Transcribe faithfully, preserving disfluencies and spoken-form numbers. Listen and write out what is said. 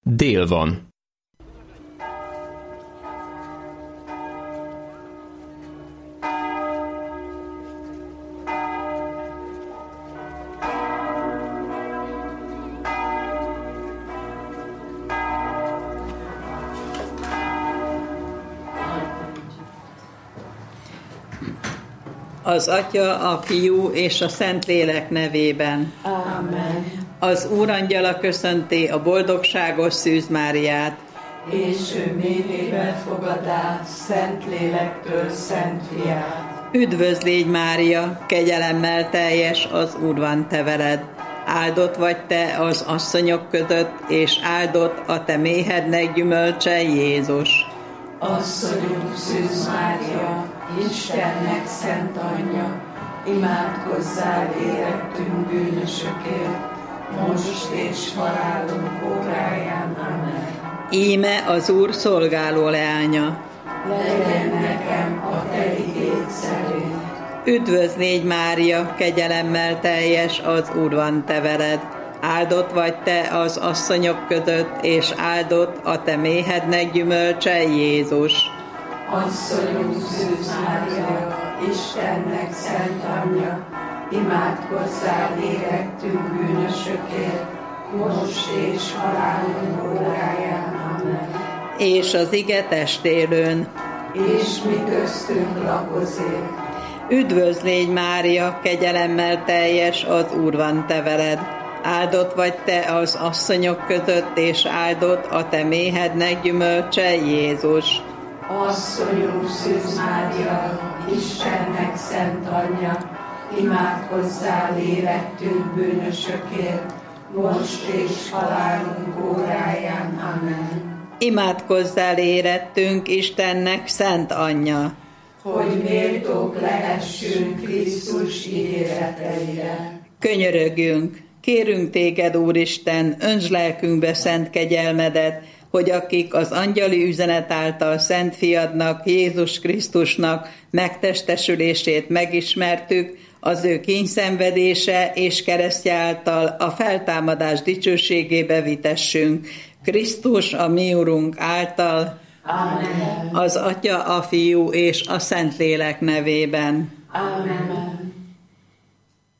Dél van. Az Atya, a Fiú és a Szentlélek nevében. Amen. Az Úr angyala köszönti a boldogságos Szűz Máriát. És ő méhébe fogadá Szentlélektől Szent Fiát. Üdvözl légy, Mária, kegyelemmel teljes, az Úr van te veled. Áldott vagy te az asszonyok között, és áldott a te méhednek gyümölcse, Jézus. Asszonyunk Szűz Mária, Istennek szent anyja, imádkozzál érettünk bűnösökért, most és halálunk óráján. Amen. Íme az Úr szolgáló leánya. Legyen nekem a te igéd szerint. Üdvözl légy, Mária, kegyelemmel teljes, az Úr van te veled. Áldott vagy te az asszonyok között, és áldott a te méhednek gyümölcse, Jézus. Asszonyunk Szűz Mária, Istennek szent anyja, imádkozzál érettünk bűnösökért, most és halálunk óráján. Amen. És az ige testélőn. És mi köztünk lakozik. Üdvözl légy, Mária, kegyelemmel teljes, az Úr van te veled. Áldott vagy te az asszonyok között, és áldott a te méhednek gyümölcse, Jézus. Asszonyunk Szűz Mária, Istennek szent anyja, imádkozzál érettünk bűnösökért, most és halálunk óráján. Amen. Imádkozzál érettünk Istennek szent anyja, hogy méltók lehessünk Krisztus ígéreteire. Könyörögjünk, kérünk téged, Úristen, öntsd lelkünkbe szent kegyelmedet, hogy akik az angyali üzenet által Szent Fiadnak, Jézus Krisztusnak megtestesülését megismertük, az ő kínyszenvedése és keresztje által a feltámadás dicsőségébe vitessünk. Krisztus, a mi Urunk által, Amen. Az Atya, a Fiú és a Szentlélek nevében. Amen.